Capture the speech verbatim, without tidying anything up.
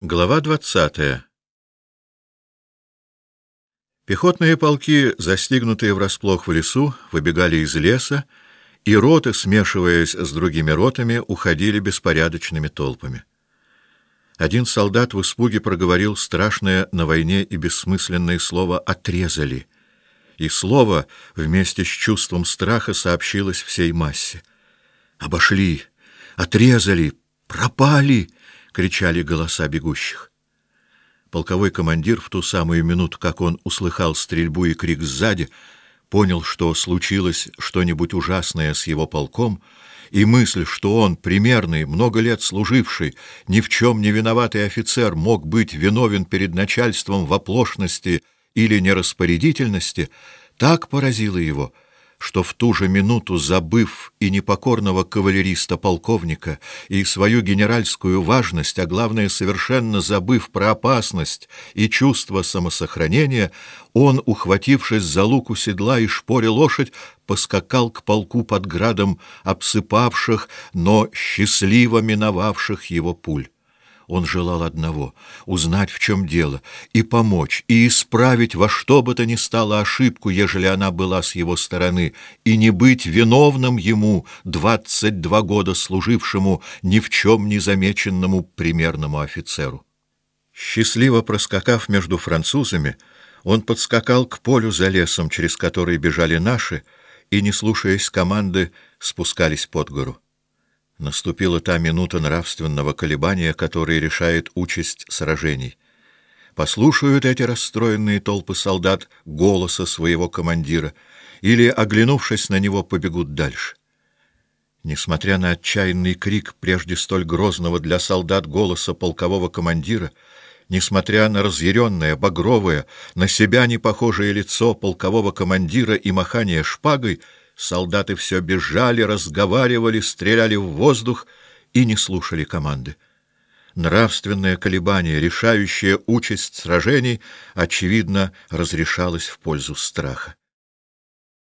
Глава двадцатая. Пехотные полки, застигнутые врасплох в лесу, выбегали из леса, и роты, смешиваясь с другими ротами, уходили беспорядочными толпами. Один солдат в испуге проговорил страшное на войне и бессмысленное слово «отрезали», и слово вместе с чувством страха сообщилось всей массе. «Обошли! Отрезали! Пропали!» — кричали голоса бегущих. Полковой командир в ту самую минуту, как он услыхал стрельбу и крик сзади, понял, что случилось что-нибудь ужасное с его полком, и мысль, что он, примерный, много лет служивший, ни в чем не виноватый офицер, мог быть виновен перед начальством в оплошности или нераспорядительности, так поразила его, что в ту же минуту, забыв и непокорного кавалериста-полковника, и свою генеральскую важность, а главное, совершенно забыв про опасность и чувство самосохранения, он, ухватившись за луку седла и шпоря лошадь, поскакал к полку под градом обсыпавших, но счастливо миновавших его пуль. Он желал одного — узнать, в чем дело, и помочь, и исправить во что бы то ни стало ошибку, ежели она была с его стороны, и не быть виновным ему, двадцать два года служившему, ни в чем не замеченному примерному офицеру. Счастливо проскакав между французами, он подскакал к полю за лесом, через который бежали наши, и, не слушаясь команды, спускались под гору. Наступила та минута нравственного колебания, которая решает участь сражений. Послушают эти расстроенные толпы солдат голоса своего командира или, оглянувшись на него, побегут дальше. Несмотря на отчаянный крик, прежде столь грозного для солдат голоса полкового командира, несмотря на разъяренное, багровое, на себя не похожее лицо полкового командира и махание шпагой, солдаты все бежали, разговаривали, стреляли в воздух и не слушали команды. Нравственное колебание, решающее участь сражений, очевидно, разрешалось в пользу страха.